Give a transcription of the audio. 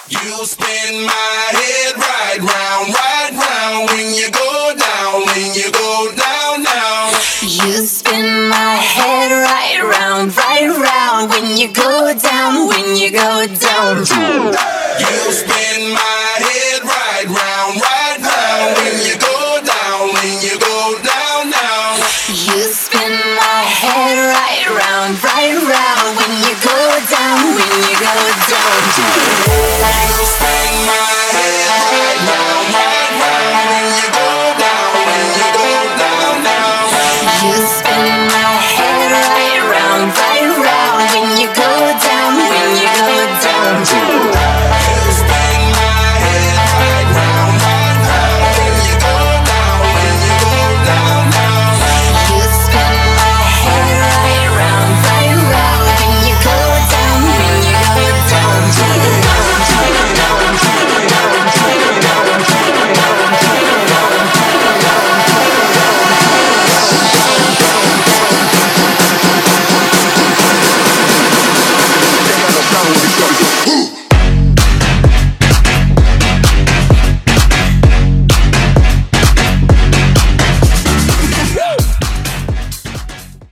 You spin my head right round when you go down, when you go down, down. You spin my head right round when you go down, when you go down. You spin my head right round